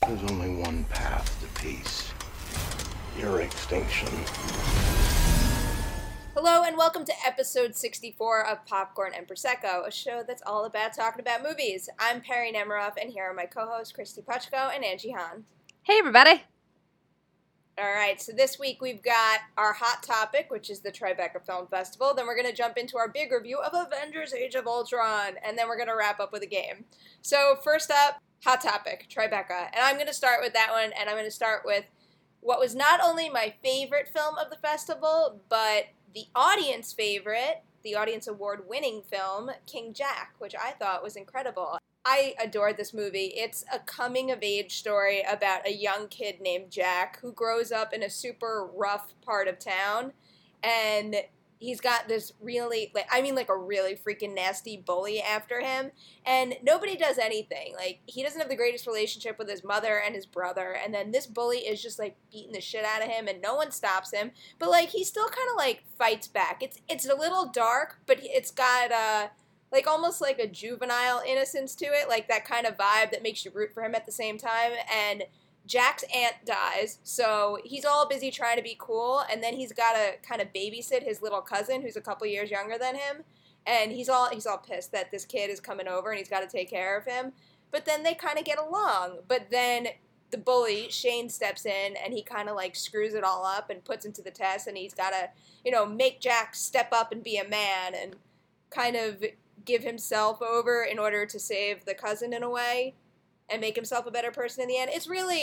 There's only one path to peace. Your extinction. Hello and welcome to episode 64 of Popcorn and Prosecco, a show that's all about talking about movies. I'm Perry Nemiroff, and here are my co-hosts Christy Puchko and Angie Hahn. Hey, everybody. All right, so this week we've got our hot topic, which is the Tribeca Film Festival. Then we're going to jump into our big review of Avengers Age of Ultron, and then we're going to wrap up with a game. So first up, hot topic, Tribeca. And I'm going to start with that one, and I'm going to start with what was not only my favorite film of the festival, but the audience favorite, the audience award-winning film, King Jack, which I thought was incredible. I adored this movie. It's a coming-of-age story about a young kid named Jack who grows up in a super rough part of town, and he's got this really, a really freaking nasty bully after him, and nobody does anything. He doesn't have the greatest relationship with his mother and his brother, and then this bully is just, beating the shit out of him, and no one stops him, but, he still kind of, fights back. It's a little dark, but it's got, almost like a juvenile innocence to it, that kind of vibe that makes you root for him at the same time, and Jack's aunt dies, so he's all busy trying to be cool, and then he's got to kind of babysit his little cousin, who's a couple years younger than him, and he's all pissed that this kid is coming over, and he's got to take care of him, but then they kind of get along, but then the bully, Shane, steps in, and he kind of, screws it all up and puts him to the test, and he's got to, make Jack step up and be a man, and kind of give himself over in order to save the cousin in a way, and make himself a better person in the end. It's really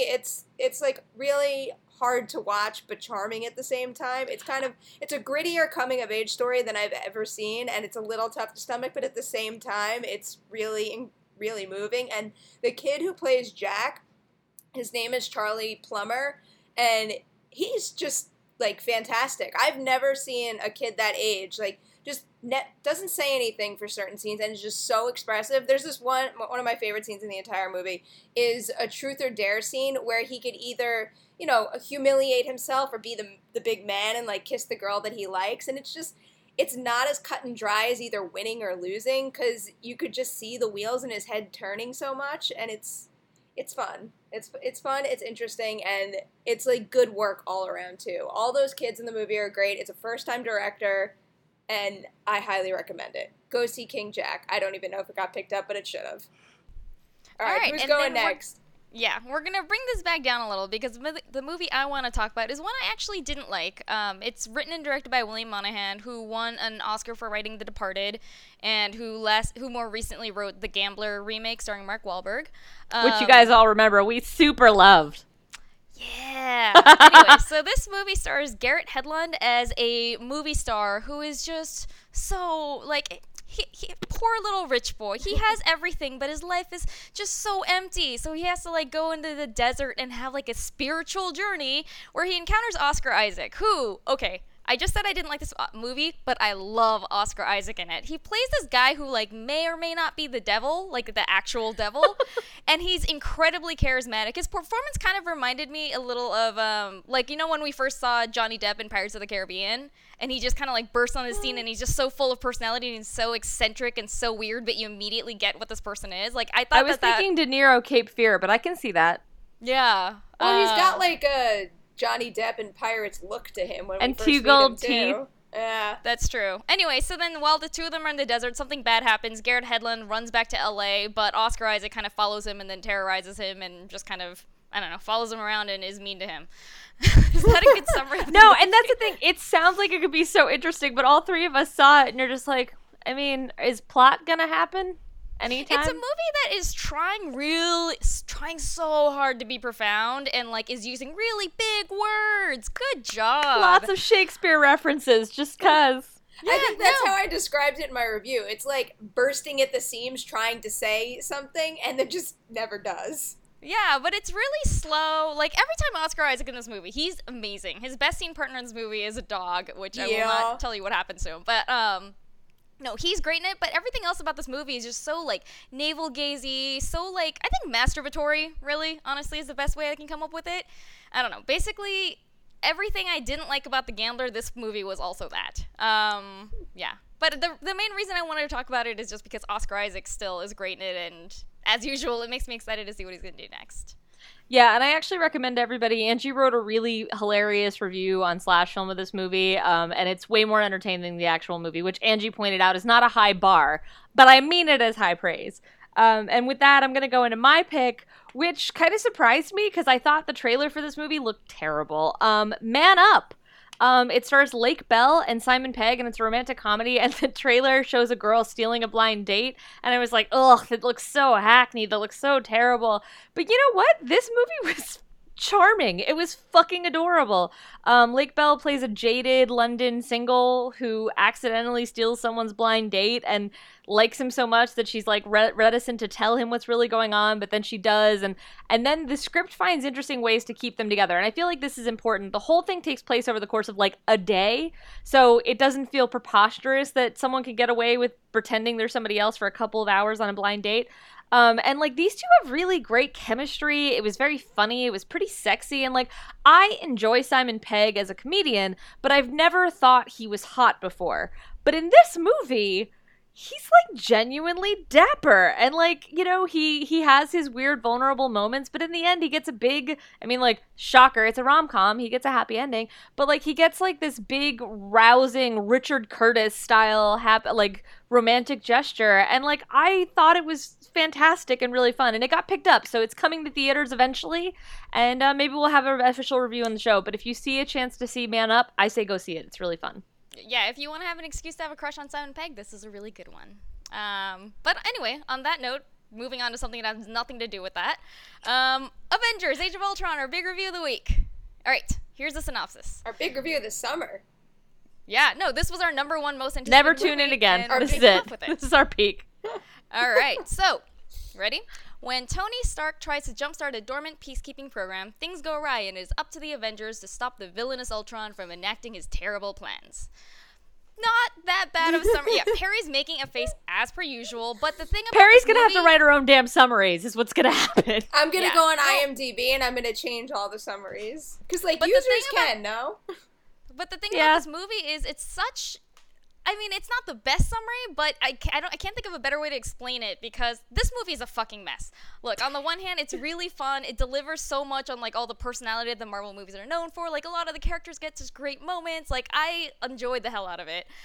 hard to watch, but charming at the same time. It's a grittier coming-of-age story than I've ever seen, and it's a little tough to stomach, but at the same time, it's really, really moving. And the kid who plays Jack, his name is Charlie Plummer, and he's just, fantastic. I've never seen a kid that age, doesn't say anything for certain scenes and is just so expressive. There's this one of my favorite scenes in the entire movie is a truth or dare scene where he could either, humiliate himself or be the big man and, kiss the girl that he likes. And it's not as cut and dry as either winning or losing because you could just see the wheels in his head turning so much, and it's fun. It's fun, it's interesting, and it's, good work all around, too. All those kids in the movie are great. It's a first-time director, and I highly recommend it. Go see King Jack. I don't even know if it got picked up, but it should have. All right, who's going next? We're going to bring this back down a little because the movie I want to talk about is one I actually didn't like. It's written and directed by William Monahan, who won an Oscar for writing The Departed, and who more recently wrote the Gambler remake starring Mark Wahlberg. Which you guys all remember we super loved. Yeah. Anyway, so this movie stars Garrett Hedlund as a movie star who is just so, he poor little rich boy. He has everything, but his life is just so empty. So he has to, go into the desert and have, a spiritual journey where he encounters Oscar Isaac, who, okay, I just said I didn't like this movie, but I love Oscar Isaac in it. He plays this guy who, may or may not be the devil, the actual devil, and he's incredibly charismatic. His performance kind of reminded me a little of, when we first saw Johnny Depp in Pirates of the Caribbean, and he just kind of, bursts on the scene, and he's just so full of personality and so eccentric and so weird, but you immediately get what this person is. I was thinking De Niro, Cape Fear, but I can see that. Yeah. Well, he's got, a Johnny Depp and Pirates look to him when and we first meet him, two gold too. teeth. Yeah. That's true. Anyway, so then while the two of them are in the desert, something bad happens. Garrett Hedlund runs back to LA, but Oscar Isaac kind of follows him and then terrorizes him and just kind of, follows him around and is mean to him. Is that a good summary? No, and that's the thing. It sounds like it could be so interesting, but all three of us saw it and you're just like, is plot gonna happen anytime? It's a movie that is trying so hard to be profound and is using really big words. Good job. Lots of Shakespeare references, just cause. Yeah, I think that's how I described it in my review. It's bursting at the seams trying to say something and then just never does. Yeah, but it's really slow. Every time Oscar Isaac in this movie, he's amazing. His best scene partner in this movie is a dog, which I will not tell you what happens to him. But, no, he's great in it, but everything else about this movie is just so, navel-gazy, so, I think masturbatory, really, honestly, is the best way I can come up with it. I don't know. Basically, everything I didn't like about The Gambler, this movie was also that. Yeah. But the main reason I wanted to talk about it is just because Oscar Isaac still is great in it, and as usual, it makes me excited to see what he's going to do next. Yeah, and I actually recommend everybody. Angie wrote a really hilarious review on Slash Film of this movie, and it's way more entertaining than the actual movie, which Angie pointed out is not a high bar, but I mean it as high praise. And with that, I'm going to go into my pick, which kind of surprised me because I thought the trailer for this movie looked terrible. Man Up. It stars Lake Bell and Simon Pegg, and it's a romantic comedy, and the trailer shows a girl stealing a blind date, and I was like, ugh, that looks so hackneyed, that looks so terrible. But you know what? This movie was charming. It was fucking adorable. Lake Bell plays a jaded London single who accidentally steals someone's blind date and likes him so much that she's like reticent to tell him what's really going on, but then she does, and then the script finds interesting ways to keep them together, and I feel like this is important. The whole thing takes place over the course of like a day, so it doesn't feel preposterous that someone could get away with pretending they're somebody else for a couple of hours on a blind date. And like these two have really great chemistry. It was very funny. It was pretty sexy. And like I enjoy Simon Pegg as a comedian, but I've never thought he was hot before. But in this movie, he's like genuinely dapper, and like, you know, he has his weird vulnerable moments, but in the end he gets a big, I mean, like, shocker, it's a rom-com, he gets a happy ending, but like he gets like this big rousing Richard Curtis style like romantic gesture, and like I thought it was fantastic and really fun, and it got picked up, so it's coming to theaters eventually, and maybe we'll have an official review on the show. But if you see a chance to see Man Up, I say go see it. It's really fun. Yeah, if you want to have an excuse to have a crush on Simon Pegg, this is a really good one. But anyway, on that note, moving on to something that has nothing to do with that. Avengers: Age of Ultron, our big review of the week. All right, here's the synopsis. Our big review of the summer. Yeah, no, this was our number one most anticipated Never tune in again. This is it. This is our peak. All right, so, ready? When Tony Stark tries to jumpstart a dormant peacekeeping program, things go awry, and it is up to the Avengers to stop the villainous Ultron from enacting his terrible plans. Not that bad of a summary. Yeah, Perry's making a face as per usual, but the thing about Perry's gonna have to write her own damn summaries, is what's gonna happen. I'm gonna go on IMDb and I'm gonna change all the summaries. Because, like, users can, no? But the thing about this movie is it's such... I mean, it's not the best summary, but I can't think of a better way to explain it, because this movie is a fucking mess. Look, on the one hand, it's really fun. It delivers so much on, like, all the personality that the Marvel movies are known for. Like, a lot of the characters get such great moments. Like, I enjoyed the hell out of it.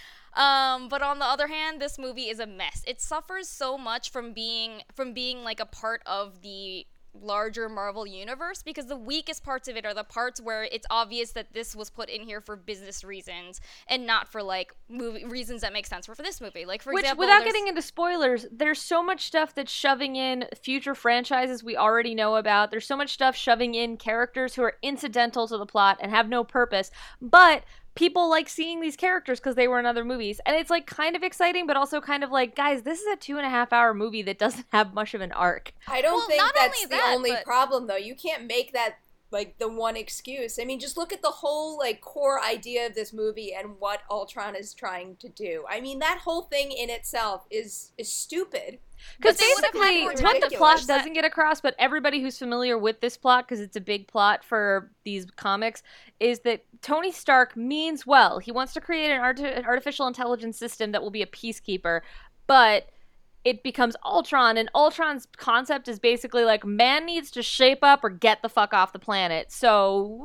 But on the other hand, this movie is a mess. It suffers so much from being like a part of the larger Marvel universe, because the weakest parts of it are the parts where it's obvious that this was put in here for business reasons and not for like movie reasons that make sense for this movie. Like, for example, without getting into spoilers, there's so much stuff that's shoving in future franchises we already know about. There's so much stuff shoving in characters who are incidental to the plot and have no purpose, but people like seeing these characters because they were in other movies, and it's like kind of exciting, but also kind of like, guys, this is a 2.5 hour movie that doesn't have much of an arc. I don't think that's the only problem, though. You can't make that like the one excuse. I mean, just look at the whole like core idea of this movie and what Ultron is trying to do. I mean, that whole thing in itself is stupid. Because basically, what the plot doesn't get across, but everybody who's familiar with this plot, because it's a big plot for these comics, is that Tony Stark means well. He wants to create an artificial intelligence system that will be a peacekeeper, but it becomes Ultron, and Ultron's concept is basically like, man needs to shape up or get the fuck off the planet. So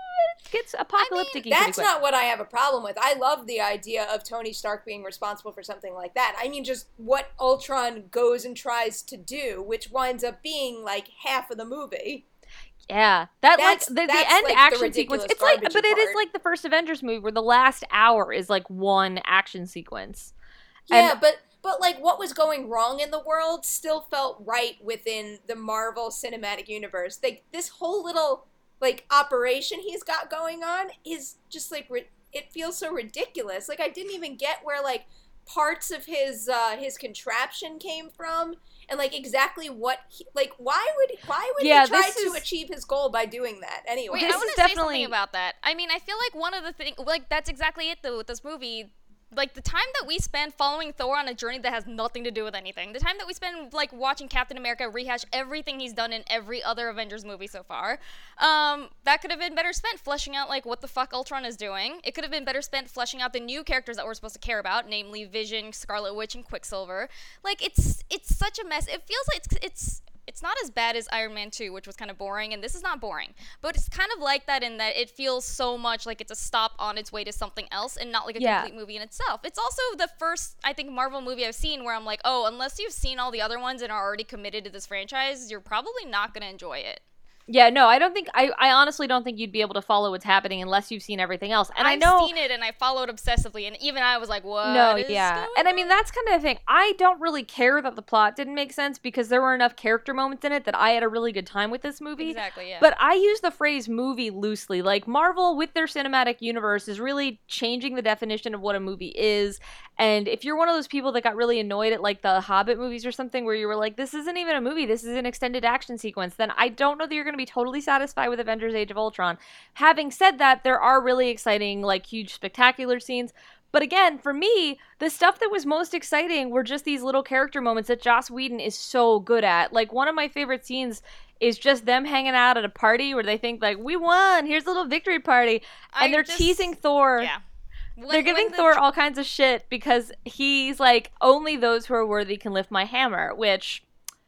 it gets apocalyptic. I mean, that's not what I have a problem with. I love the idea of Tony Stark being responsible for something like that. I mean, just what Ultron goes and tries to do, which winds up being like half of the movie. Yeah, that's the end like action sequence. It's like, but it is like the first Avengers movie where the last hour is like one action sequence. Yeah, but like what was going wrong in the world still felt right within the Marvel Cinematic Universe. Like this whole little like operation he's got going on is just like it feels so ridiculous. Like I didn't even get where like parts of his contraption came from, and like exactly what why would he try to achieve his goal by doing that anyway? Wait, I want to say something about that. I mean, I feel like one of the things, like that's exactly it though with this movie. Like, the time that we spend following Thor on a journey that has nothing to do with anything. The time that we spend, like, watching Captain America rehash everything he's done in every other Avengers movie so far. That could have been better spent fleshing out, like, what the fuck Ultron is doing. It could have been better spent fleshing out the new characters that we're supposed to care about, namely Vision, Scarlet Witch, and Quicksilver. Like, it's such a mess. It feels like it's it's not as bad as Iron Man 2, which was kind of boring, and this is not boring. But it's kind of like that in that it feels so much like it's a stop on its way to something else and not like a complete movie in itself. It's also the first, I think, Marvel movie I've seen where I'm like, oh, unless you've seen all the other ones and are already committed to this franchise, you're probably not going to enjoy it. Yeah, no, I don't think I honestly don't think you'd be able to follow what's happening unless you've seen everything else. And I've seen it and I followed obsessively, and even I was like, what? No, is yeah. going And I mean, that's kind of the thing. I don't really care that the plot didn't make sense because there were enough character moments in it that I had a really good time with this movie. Exactly, yeah. But I use the phrase movie loosely. Like, Marvel, with their cinematic universe, is really changing the definition of what a movie is. And if you're one of those people that got really annoyed at, like, the Hobbit movies or something where you were like, this isn't even a movie, this is an extended action sequence, then I don't know that you're going to be totally satisfied with Avengers Age of Ultron. Having said that, there are really exciting, like, huge, spectacular scenes. But again, for me, the stuff that was most exciting were just these little character moments that Joss Whedon is so good at. Like, one of my favorite scenes is just them hanging out at a party where they think, like, we won, here's a little victory party. And they're teasing Thor. Yeah. They're giving Thor all kinds of shit because he's like, only those who are worthy can lift my hammer, which,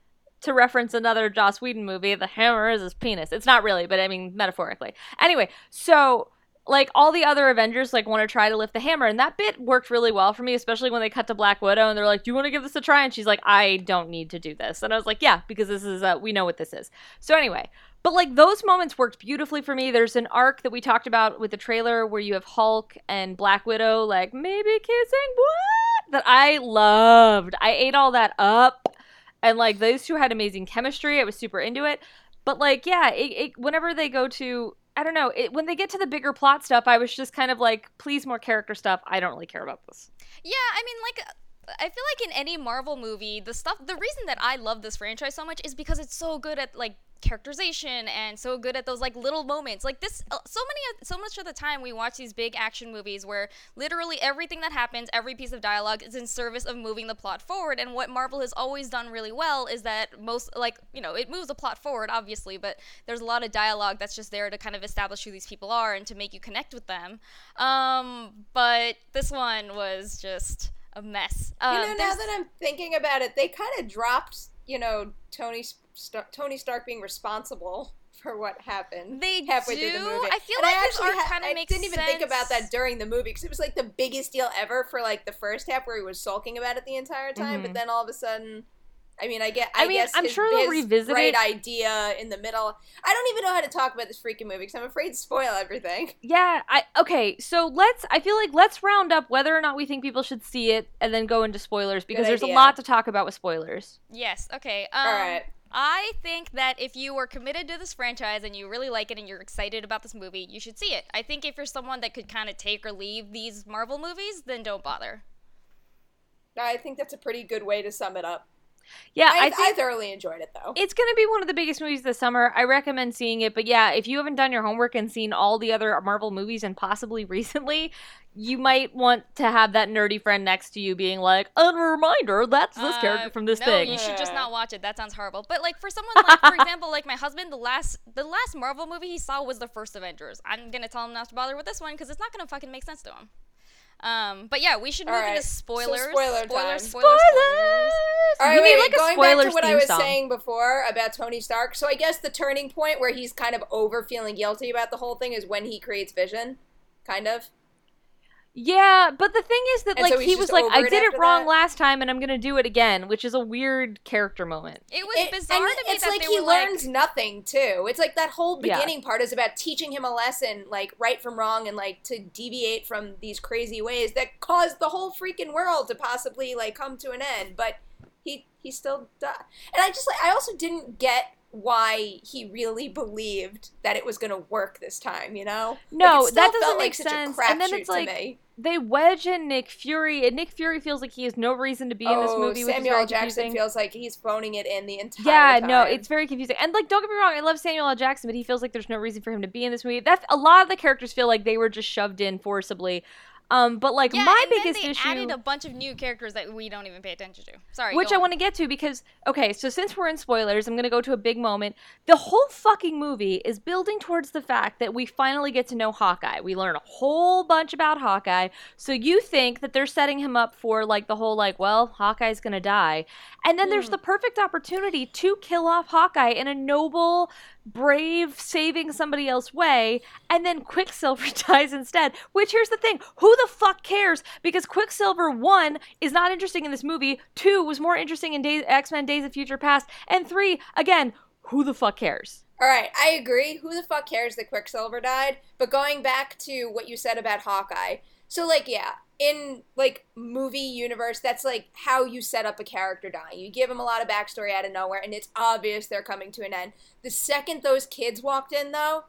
to reference another Joss Whedon movie, the hammer is his penis. It's not really, but I mean, metaphorically. Anyway, so, like, all the other Avengers, like, want to try to lift the hammer, and that bit worked really well for me, especially when they cut to Black Widow, and they're like, do you want to give this a try? And she's like, I don't need to do this. And I was like, yeah, because this is, we know what this is. So anyway, but, like, those moments worked beautifully for me. There's an arc that we talked about with the trailer where you have Hulk and Black Widow, like, maybe kissing, what? That I loved. I ate all that up. And, like, those two had amazing chemistry. I was super into it. But, like, yeah, whenever they go to, I don't know, when they get to the bigger plot stuff, I was just kind of like, please, more character stuff. I don't really care about this. Yeah, I mean, like, I feel like in any Marvel movie, the reason that I love this franchise so much is because it's so good at, like, characterization and so good at those, like, little moments. Like, this, so much of the time we watch these big action movies where literally everything that happens, every piece of dialogue is in service of moving the plot forward. And what Marvel has always done really well is that most, like, you know, it moves the plot forward, obviously, but there's a lot of dialogue that's just there to kind of establish who these people are and to make you connect with them. But this one was just a mess. Now that I'm thinking about it, they kind of dropped, Tony Stark being responsible for what happened. They halfway do. through the movie. I feel and like I this arc kind of makes sense. I didn't even think about that during the movie because it was like the biggest deal ever for like the first half where he was sulking about it the entire time, but then all of a sudden, I guess I'm sure they'll revisit right it. idea in the middle. I don't even know how to talk about this freaking movie because I'm afraid to spoil everything. Yeah, okay, so let's round up whether or not we think people should see it and then go into spoilers because there's a lot to talk about with spoilers. Yes, okay. All right. I think that if you are committed to this franchise and you really like it and you're excited about this movie, you should see it. I think if you're someone that could kind of take or leave these Marvel movies, then don't bother. I think that's a pretty good way to sum it up. Yeah, I thoroughly enjoyed it, though. It's going to be one of the biggest movies this summer. I recommend seeing it. But yeah, if you haven't done your homework and seen all the other Marvel movies and possibly recently, you might want to have that nerdy friend next to you being like, a reminder, that's this character from this thing. No, you should just not watch it. That sounds horrible. But like for someone like, for example, like my husband, the last Marvel movie he saw was the first Avengers. I'm going to tell him not to bother with this one because it's not going to fucking make sense to him. But yeah, we should move into spoilers. So spoilers. Spoilers! All right, wait, going back to what I was saying before about Tony Stark. So I guess the turning point where he's kind of over feeling guilty about the whole thing is when he creates Vision, kind of. Yeah, but the thing is that, And like, so he was like, I did it after wrong that? last time and I'm gonna do it again, which is a weird character moment. It was bizarre to me it's that like they he were learns nothing, too. It's like that whole Yeah. beginning part is about teaching him a lesson, like, right from wrong and, like, to deviate from these crazy ways that caused the whole freaking world to possibly, like, come to an end. But he still does. And I also didn't get why he really believed that it was going to work this time, No, Like, it still that doesn't felt make like such a sense. crapshoot And then it's to like, me. they wedge in Nick Fury, and Nick Fury feels like he has no reason to be in this movie, which is Samuel very L. Jackson confusing. feels like he's phoning it in the entire Yeah, time. no, it's very confusing. And, like, don't get me wrong, I love Samuel L. Jackson, but he feels like there's no reason for him to be in this movie. A lot of the characters feel like they were just shoved in forcibly. But like Yeah, my and then biggest they issue, added a bunch of new characters that we don't even pay attention to. Sorry, which go I on. want to get to because, okay, so since we're in spoilers, I'm going to go to a big moment. The whole fucking movie is building towards the fact that we finally get to know Hawkeye. We learn a whole bunch about Hawkeye. So you think that they're setting him up for like the whole like, well, Hawkeye's going to die. And then there's the perfect opportunity to kill off Hawkeye in a noble, brave, saving somebody else way, and then Quicksilver dies instead. Which, here's the thing, who the fuck cares? Because Quicksilver, 1, is not interesting in this movie, 2, was more interesting in X-Men Days of Future Past, and 3, again, who the fuck cares? All right, I agree. Who the fuck cares that Quicksilver died? But going back to what you said about Hawkeye, so like, yeah, in like movie universe, that's like how you set up a character dying. You give him a lot of backstory out of nowhere, and it's obvious they're coming to an end. The second those kids walked in, though,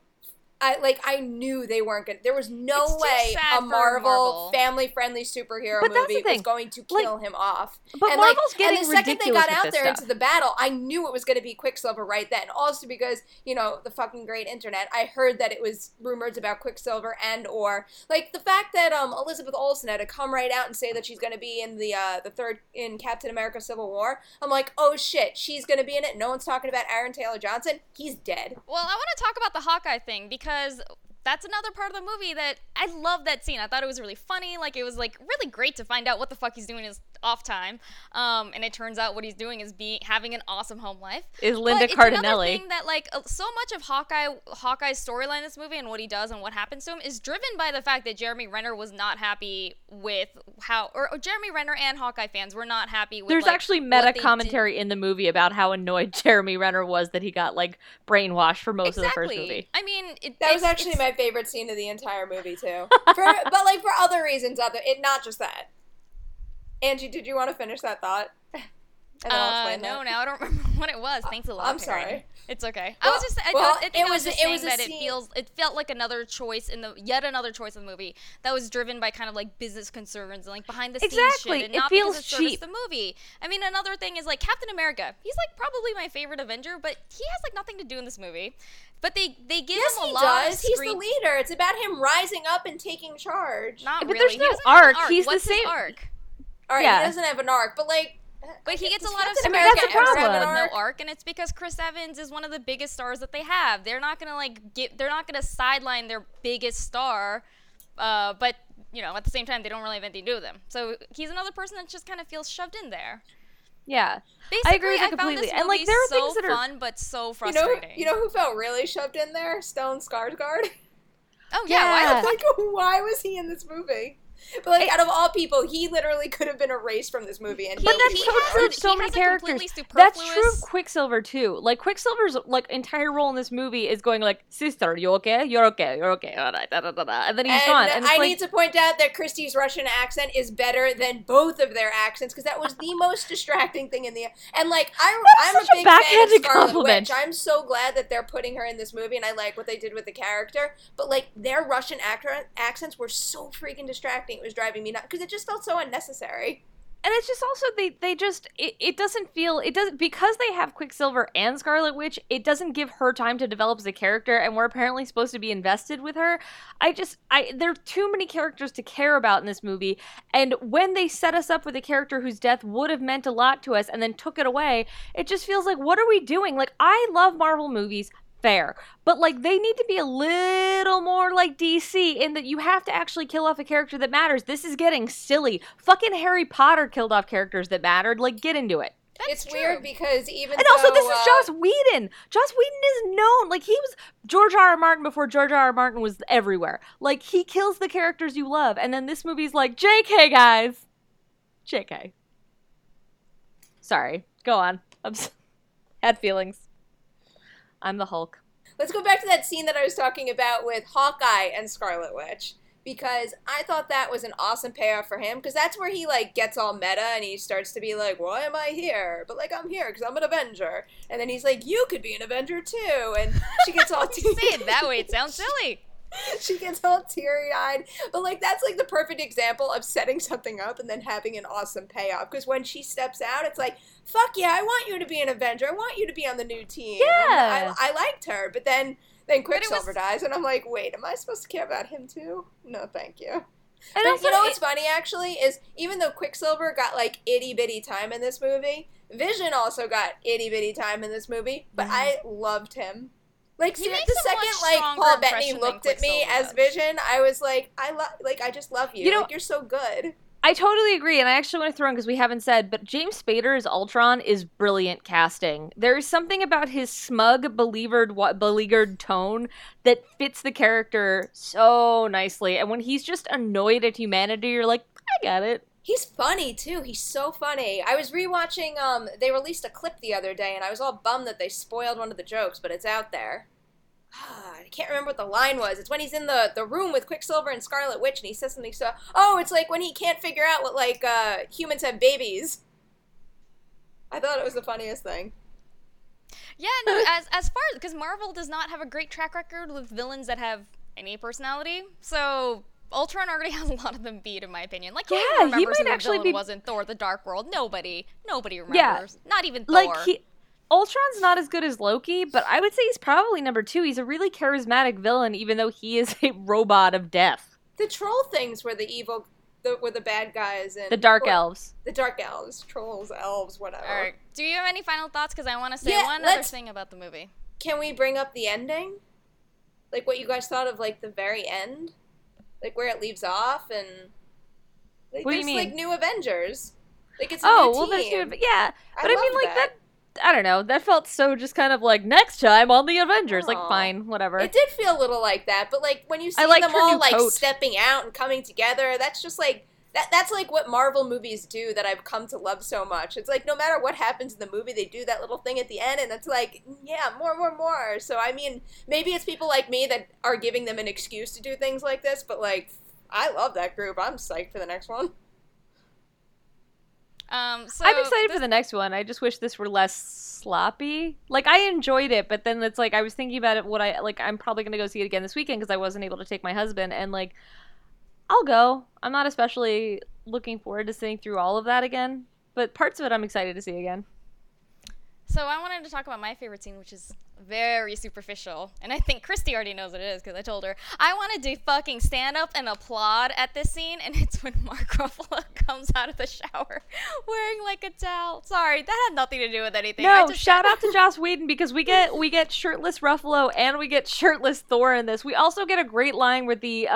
I knew they weren't gonna. There was no It's too way sad a for Marvel family-friendly superhero But that's the movie was thing. going to Like, kill him off. but and Marvel's getting and the second they ridiculous got with out this there stuff. into the battle, I knew it was going to be Quicksilver right then. Also because the fucking great internet, I heard that it was rumors about Quicksilver and or like the fact that Elizabeth Olsen had to come right out and say that she's going to be in the third in Captain America: Civil War. I'm like, oh shit, she's going to be in it. No one's talking about Aaron Taylor Johnson. He's dead. Well, I want to talk about the Hawkeye thing because that's another part of the movie that I love that scene. I thought it was really funny. Like, it was like really great to find out what the fuck he's doing in his off time. And it turns out what he's doing is having an awesome home life. Is Linda But Cardinelli. It's another thing that like so much of Hawkeye's storyline in this movie and what he does and what happens to him is driven by the fact that Jeremy Renner was not happy with or Jeremy Renner and Hawkeye fans were not happy with. There's like, actually what meta they commentary in the movie about how annoyed Jeremy Renner was that he got like brainwashed for most of the first movie. I mean, That was actually my favorite scene of the entire movie too. But like for other reasons, not just that. Angie, did you want to finish that thought? And then I'll explain no, that. now I don't remember what it was. Thanks a lot. I'm Karen. sorry. It's okay. Well, I was just, I think it I was- was just it saying was a that scene- it felt like another choice yet another choice in the movie that was driven by kind of like business concerns and like behind the scenes Exactly. shit and It not feels because it serviced cheap. the movie. I mean, another thing is like Captain America. He's like probably my favorite Avenger, but he has like nothing to do in this movie. But they give Yes, him a he lot does. of He's screen. the leader. It's about him rising up and taking charge. Not But really. there's He no doesn't have an arc. He's the What's his same- arc? All right, Yeah. he doesn't have an arc, but like. But he gets a does lot of Captain screen America that's the ever have an problem. no arc? arc, and it's because Chris Evans is one of the biggest stars that they have. They're not gonna they're not gonna sideline their biggest star, but at the same time they don't really have anything to do with him. So he's another person that just kind of feels shoved in there. Yeah. Basically, I agree with you found completely. this And like movie there are so things that are fun but so frustrating. You know who felt really shoved in there? Stone Skarsgård. Oh yeah, why Yeah. the fuck? Like, why was he in this movie? But like, out of all people, he literally could have been erased from this movie. And But he- that's he so has true a- of so he many has a characters. completely That's true of superfluous- Quicksilver too. Like Quicksilver's like entire role in this movie is going like, "Sister, you okay? You're okay. You're okay. All right." Da, da, da, da. And then he's And gone. And it's I like, need to point out that Christie's Russian accent is better than both of their accents because that was the most distracting thing in the. And like I'm a such a big fan of backhanded Scarlet compliment. Witch. I'm so glad that they're putting her in this movie, and I like what they did with the character. But like their Russian accents were so freaking distracting. It was driving me nuts because it just felt so unnecessary. and it's just also they just it doesn't feel it doesn't because they have Quicksilver and Scarlet Witch. It doesn't give her time to develop as a character, and we're apparently supposed to be invested with her. There are too many characters to care about in this movie, and when they set us up with a character whose death would have meant a lot to us and then took it away, it just feels like, what are we doing? Like, I love Marvel movies. Fair. But like they need to be a little more like DC in that you have to actually kill off a character that matters. This is getting silly. Fucking Harry Potter killed off characters that mattered. Like, get into it. It's true. weird because even And also, though, this is Joss Whedon. Joss Whedon is known. Like, he was George R.R. Martin before George R.R. Martin was everywhere. Like, he kills the characters you love. And then this movie's like, JK, guys. JK. Sorry. Go on. Had feelings. I'm the Hulk. Let's go back to that scene that I was talking about with Hawkeye and Scarlet Witch, because I thought that was an awesome payoff for him, because that's where he, like, gets all meta, and he starts to be like, why am I here? But, like, I'm here because I'm an Avenger. And then he's like, you could be an Avenger, too. And she gets all You say it that way, it sounds silly. she gets all teary-eyed. But, like, that's, like, the perfect example of setting something up and then having an awesome payoff. Because when she steps out, it's like, fuck yeah, I want you to be an Avenger. I want you to be on the new team. Yeah. And I liked her. But then Quicksilver dies, and I'm like, wait, am I supposed to care about him, too? No, thank you. But also, you know what's funny, actually, is even though Quicksilver got, like, itty-bitty time in this movie, Vision also got itty-bitty time in this movie, but I loved him. Like, He the makes a second, much like, stronger Paul Bettany impression looked than at me Quicksilver as does. Vision, I was like, I just love you. You know- Like, you're so good. I totally agree, and I actually want to throw in, because we haven't said, but James Spader's Ultron is brilliant casting. There is something about his smug, beleaguered tone that fits the character so nicely, and when he's just annoyed at humanity, you're like, I get it. He's funny, too. He's so funny. I was rewatching, they released a clip the other day, and I was all bummed that they spoiled one of the jokes, but it's out there. I can't remember what the line was. It's when he's in the room with Quicksilver and Scarlet Witch, and he says something so... Oh, it's like when he can't figure out what, like, humans have babies. I thought it was the funniest thing. Yeah, no, as far as, because Marvel does not have a great track record with villains that have any personality, so Ultron already has a lot of them beat, in my opinion. Like, who Yeah, even he remembers might who the actually villain be- was in Thor: The Dark World? Nobody remembers. Yeah. Not even Thor. Like, Ultron's not as good as Loki, but I would say he's probably number 2. He's a really charismatic villain, even though he is a robot of death. The troll things were the evil... were the bad guys in... The Dark Elves. The Dark Elves. Trolls, elves, whatever. All right. Do you have any final thoughts? Because I want to say Yeah, one other let's- thing about the movie. Can we bring up the ending? Like, what you guys thought of, like, the very end? Like, where it leaves off, and... Like, What do you there's, mean? like, new Avengers. Like, it's a Oh, new well, team. there's new... Yeah, but I love mean, like, that... I don't know. That felt so just kind of like, next time on the Avengers. Like, Aw. fine, whatever. It did feel a little like that, but, like, when you see I liked them her all, new like, coat. stepping out and coming together, that's just, like... That's, like, what Marvel movies do that I've come to love so much. It's like, no matter what happens in the movie, they do that little thing at the end, and it's like, yeah, more. So, I mean, maybe it's people like me that are giving them an excuse to do things like this, but, like, I love that group. I'm psyched for the next one. So I'm excited for the next one. I just wish this were less sloppy. Like, I enjoyed it, but then it's like, I was thinking about it, I'm probably going to go see it again this weekend because I wasn't able to take my husband, and, like, I'll go. I'm not especially looking forward to sitting through all of that again, but parts of it I'm excited to see again. So I wanted to talk about my favorite scene, which is very superficial, and I think Christy already knows what it is because I told her. I wanted to fucking stand up and applaud at this scene, and it's when Mark Ruffalo comes out of the shower wearing like a towel. Sorry, that had nothing to do with anything. No, shout out to Joss Whedon because we get shirtless Ruffalo and we get shirtless Thor in this. We also get a great line with the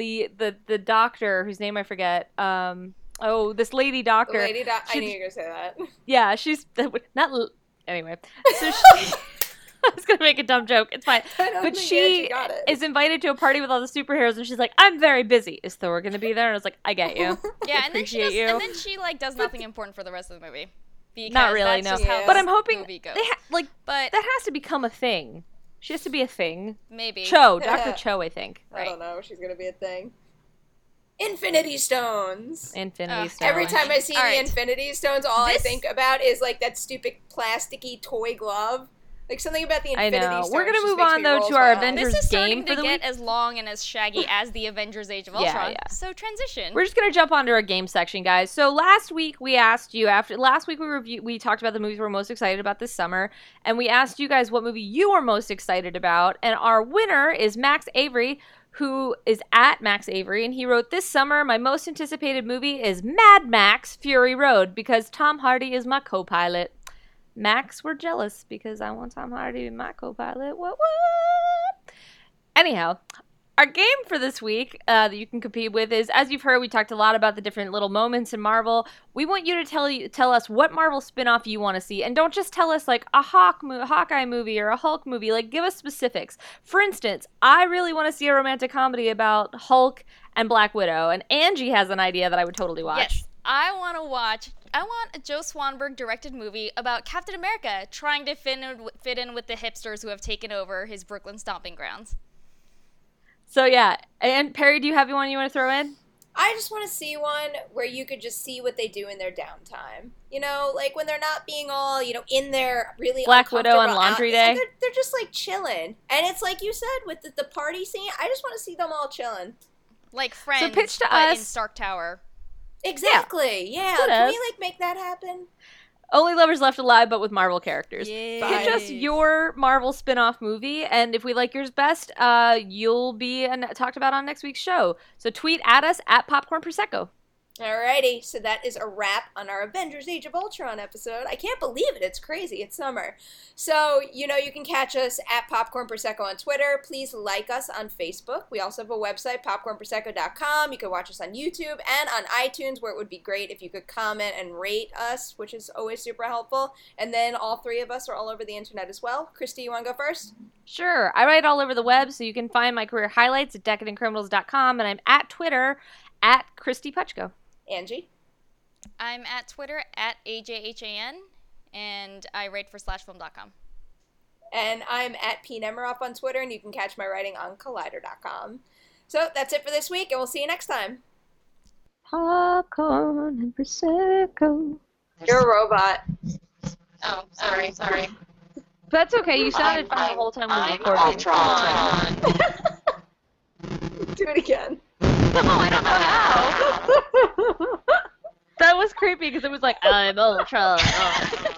doctor whose name I forget. This lady doctor. The lady I knew you were going to say that. Yeah, she's not. Anyway, so she. I was gonna make a dumb joke. It's fine. But she is invited to a party with all the superheroes, and she's like, "I'm very busy. Is Thor gonna be there?" And I was like, "I get you. Yeah, I and then she like does nothing important for the rest of the movie. Because Not really, that's no. just how But this I'm hoping movie goes. but But that has to become a thing. She has to be a thing. maybe Dr. Cho, I think. I don't know. She's going to be a thing. Infinity Stones. Infinity Stones. Every time I see All the right. Infinity Stones, all I This- think about is, like, that stupid plasticky toy glove. Like, something about the I Infinity know. Stones. We're gonna just move makes on, me though, roll to our my eyes. Avengers this is game starting for to the get week. as long and as shaggy as the Avengers Age of Yeah, Ultron. yeah. So transition. We're just gonna jump onto our game section, guys. So last week we asked you we talked about the movies we're most excited about this summer, and we asked you guys what movie you were most excited about, and our winner is Max Avery, who is at Max Avery, and he wrote, "This summer, my most anticipated movie is Mad Max Fury Road because Tom Hardy is my co-pilot." Max, we're jealous because I want Tom Hardy to be my co-pilot. What? Anyhow, our game for this week that you can compete with is, as you've heard, we talked a lot about the different little moments in Marvel. We want you to tell us what Marvel spinoff you want to see, and don't just tell us like a Hawkeye movie or a Hulk movie. Like, give us specifics. For instance, I really want to see a romantic comedy about Hulk and Black Widow, and Angie has an idea that I would totally watch. Yes, I want a Joe Swanberg directed movie about Captain America trying to fit in with the hipsters who have taken over his Brooklyn stomping grounds. So yeah, and Perry, do you have one you want to throw in? I just want to see one where you could just see what they do in their downtime. You know, like when they're not being all, in their really Black Widow on uncomfortable Laundry outfits. Day? They're just like chilling. And it's like you said with the party scene, I just want to see them all chilling. Like Friends, pitch to but us. in Stark Tower. Exactly. Yeah. Sort Can of. we make that happen? Only Lovers Left Alive, but with Marvel characters. Yeah. Pitch us your Marvel spin-off movie, and if we like yours best, you'll be talked about on next week's show. So tweet at us at Popcorn Prosecco. Alrighty, so that is a wrap on our Avengers Age of Ultron episode. I can't believe it, it's crazy, it's summer. So, you can catch us at Popcorn Prosecco on Twitter. Please like us on Facebook. We also have a website, popcornprosecco.com. You can watch us on YouTube and on iTunes, where it would be great if you could comment and rate us, which is always super helpful. And then all three of us are all over the internet as well. Christy, you want to go first? Sure. I write all over the web, so you can find my career highlights at decadentcriminals.com, and I'm at Twitter at Christy Puchko. Angie? I'm at Twitter at AJHAN, and I write for slashfilm.com. And I'm at P. Nemiroff on Twitter, and you can catch my writing on Collider.com. So that's it for this week, and we'll see you next time. Popcorn and Prosecco. You're a robot. Oh, sorry. That's okay. You sounded fine the whole time we were recording. Ultron. Do it again. No, I don't know how. That was creepy because it was like, I'm Ultron.